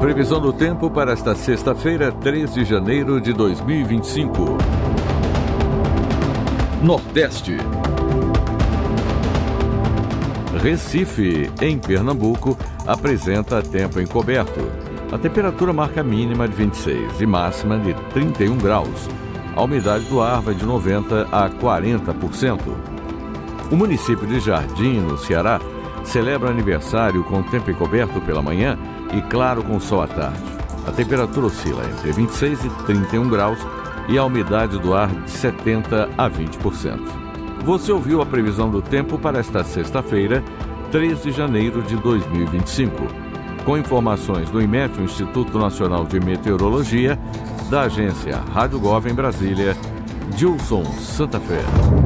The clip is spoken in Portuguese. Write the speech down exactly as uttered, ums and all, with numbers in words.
Previsão do tempo para esta sexta-feira, três de janeiro de dois mil e vinte e cinco. Nordeste. Recife, em Pernambuco, apresenta tempo encoberto. A temperatura marca mínima de vinte e seis e máxima de trinta e um graus. A umidade do ar vai de noventa a quarenta por cento. O município de Jardim, no Ceará, celebra aniversário com tempo encoberto pela manhã e claro com sol à tarde. A temperatura oscila entre vinte e seis e trinta e um graus e a umidade do ar de setenta a vinte por cento. Você ouviu a previsão do tempo para esta sexta-feira, três de janeiro de dois mil e vinte e cinco. Com informações do IMET, o Instituto Nacional de Meteorologia, da agência Rádio Gov em Brasília, Gilson Santa Fé.